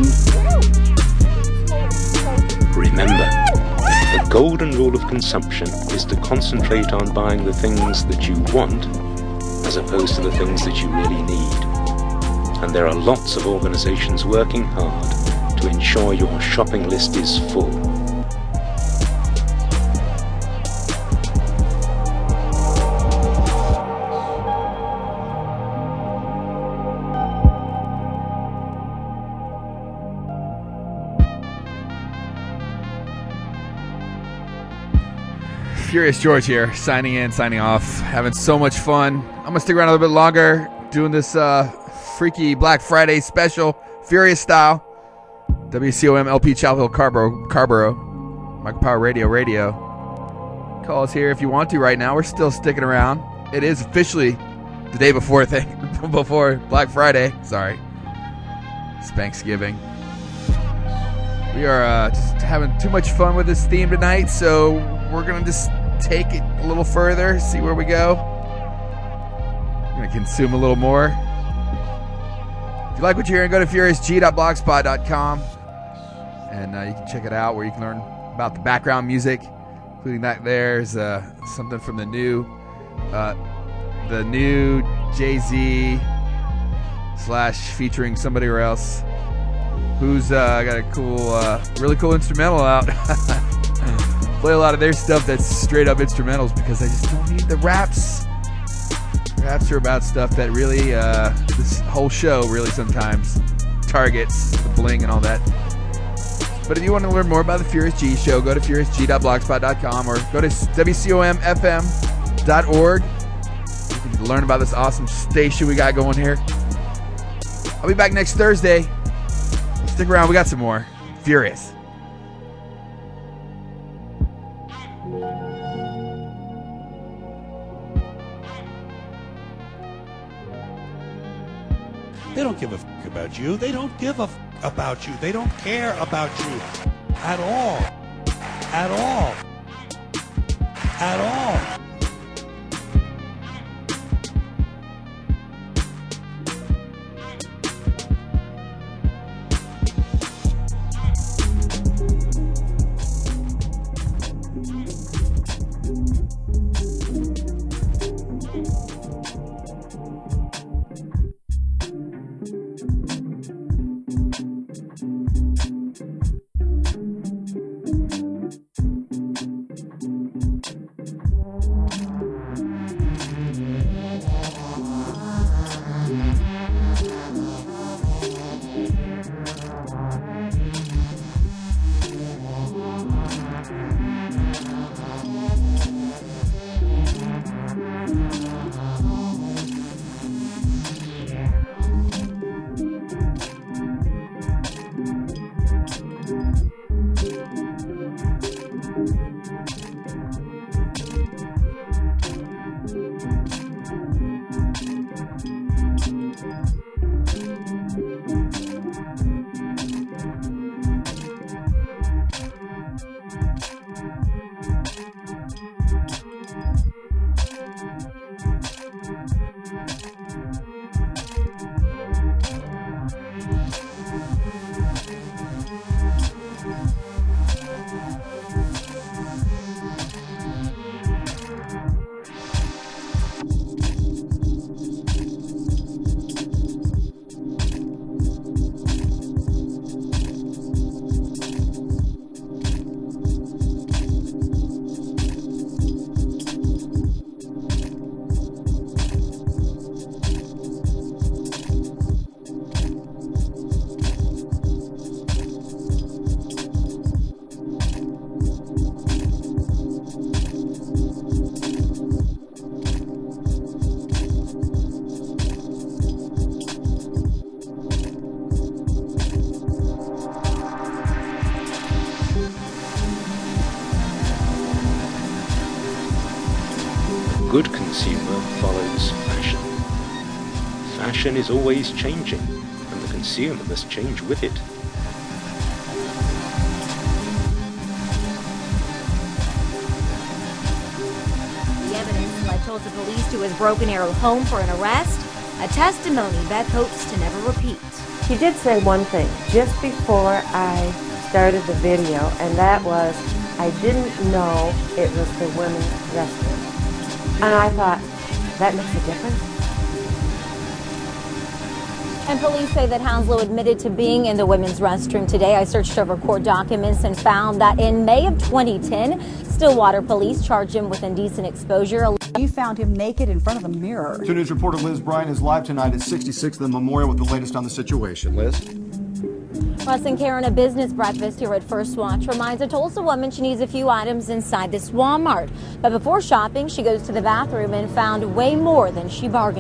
Remember, the golden rule of consumption is to concentrate on buying the things that you want as opposed to the things that you really need. And there are lots of organizations working hard to ensure your shopping list is full. Furious George here, signing in, signing off, having so much fun. I'm going to stick around a little bit longer, doing this uh, freaky Black Friday special, Furious style. W C O M L P Chapel Hill, Carborough, Carborough, Micropower Radio, Radio. Call us here if you want to right now. We're still sticking around. It is officially the day before thing, before Black Friday. Sorry. It's Thanksgiving. We are uh, just having too much fun with this theme tonight, so we're going to just take it a little further, see where we go. We're going to consume a little more. If you like what you're hearing, go to furious g dot blogspot dot com, and uh, you can check it out where you can learn about the background music, including that there's uh, something from the new uh, the new Jay-Z slash featuring somebody else who's uh, got a cool, uh, really cool instrumental out. Play a lot of their stuff that's straight up instrumentals because I just don't need the raps. Raps are about stuff that really, uh, this whole show really sometimes targets the bling and all that. But if you want to learn more about the Furious G Show, go to furious g dot blogspot dot com or go to w c o m f m dot org. You can learn about this awesome station we got going here. I'll be back next Thursday. Stick around, we got some more. Furious. They don't give a f*** about you. They don't give a f*** about you. They don't care about you at all. At all. At all. Good consumer follows fashion. Fashion is always changing, and the consumer must change with it. The evidence led Tulsa police to his Broken Arrow home for an arrest, a testimony Beth hopes to never repeat. He did say one thing just before I started the video, and that was, I didn't know it was the women's restroom. And I thought, that makes a difference. And police say that Hounslow admitted to being in the women's restroom today. I searched over court documents and found that in May of twenty ten, Stillwater police charged him with indecent exposure. You found him naked in front of the mirror. two News reporter Liz Bryan is live tonight at sixty-sixth and Memorial with the latest on the situation. Liz? Russ and Karen, a business breakfast here at First Watch reminds a Tulsa woman she needs a few items inside this Walmart. But before shopping, she goes to the bathroom and found way more than she bargained for.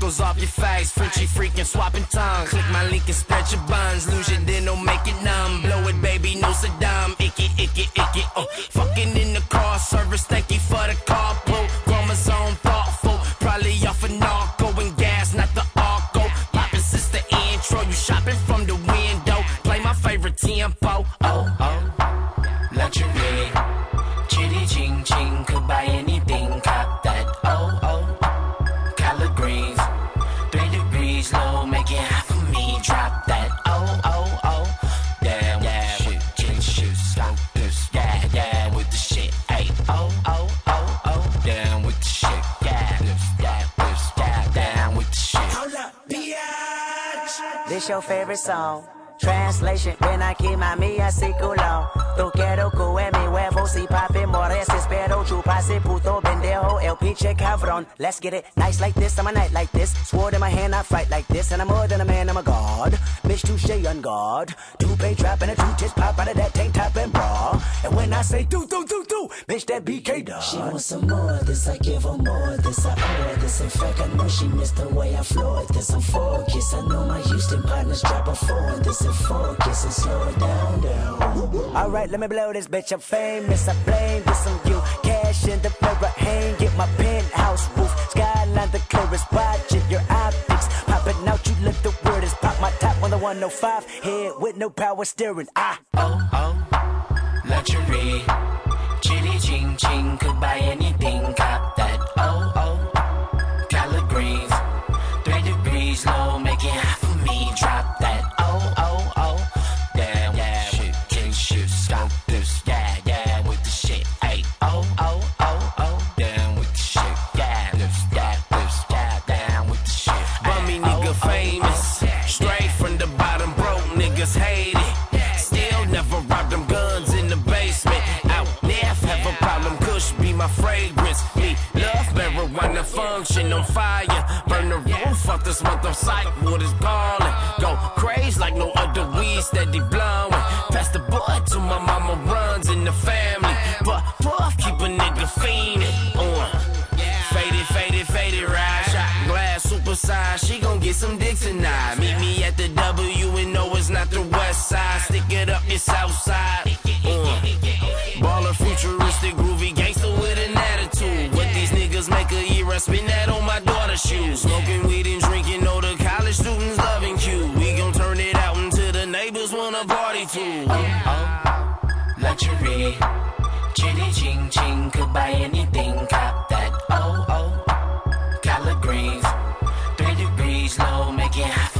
freckles off your face. Frenchy freaking swapping tongues. Click my link and spread your buns. Lose your dental, make it numb. Blow it, baby, no Saddam. Icky, icky, icky. Oh, fucking in the car service. Thank you for the carpool. Chromosome thoughtful. Probably off a narco and gas, not the arco. Poppin' sister intro. You shopping from the window. Play my favorite tempo. Oh, oh. Luxury. Chitty ching ching. Could buy anything. Cop that. Oh, oh. Collard greens. Three degrees low. Make it hot for me. Drop that. Oh, oh, oh. Damn, yeah. Shit, chick shoes. Stop this. Yeah, yeah. With the shit. Hey, oh, oh, oh, oh. Down with the shit. Yeah, this, yeah, this, yeah. Down with the shit. Hold up, bitch. This your favorite song. Translation, ven aquí mami así culo. Tú quiero que mi huevo si papi mores espero chuparse puto pendejo el pinche cabrón. Let's get it nice like this, I'm a night like this. Sword in my hand, I fight like this. And I'm more than a man, I'm a god. Bitch, touche on guard. Two-pay trap and a two-tits pop out of that tank top and bra. And when I say do, do, do, do, bitch, that B K dog. She wants some more of this, I give her more of this. I owe her this, in fact, I know she missed the way I floored this. I'm focused, I know my Houston partners drop a four on this and focus and slow it down, down. Alright, let me blow this bitch, I'm famous, I blame this on you. Cash in the mirror, hang, get my penthouse roof. Skyline the clearest, watching your optics. Popping out, you look the weirdest. Pop my top on the one oh five, head with no power steering. Ah, oh, oh, luxury. Chitty ching ching, could buy anything, cop that. Oh, oh, collard greens. Three degrees low, make it hot for me, drop that. Oh, oh, oh, damn, yeah, shit, king shit, stop this, yeah, yeah, with the shit, hey, oh, oh, oh, oh, down with the shit, yeah, this, yeah, this, yeah, down with the shit. Bummy nigga famous, straight from the bottom, broke niggas hate it, still never robbed them guns in the basement, out there, have a problem, Kush be my fragrance, me love marijuana, function on fire, burn the roof off this month of sight, water's ballin', go crazy like no other weed, steady blowin', pass the bud to my mama, runs in the family, but puff keep a nigga fiendin', on, faded, faded, faded, ride, shot glass, super size, she gon' get some dick tonight, meet me at the W and no it's not the west side, stick it up, it's south side, on, baller, futuristic, groovy, gangster with an attitude, what these niggas make a year, I spend that on my daughter's shoes, smoking weed and drinking, all the college students loving Q, we gon' turn it out until the neighbors wanna party too. Oh, oh, luxury, chitty ching ching, could buy anything, cop that. Oh, oh, collard greens, three degrees low, make it hot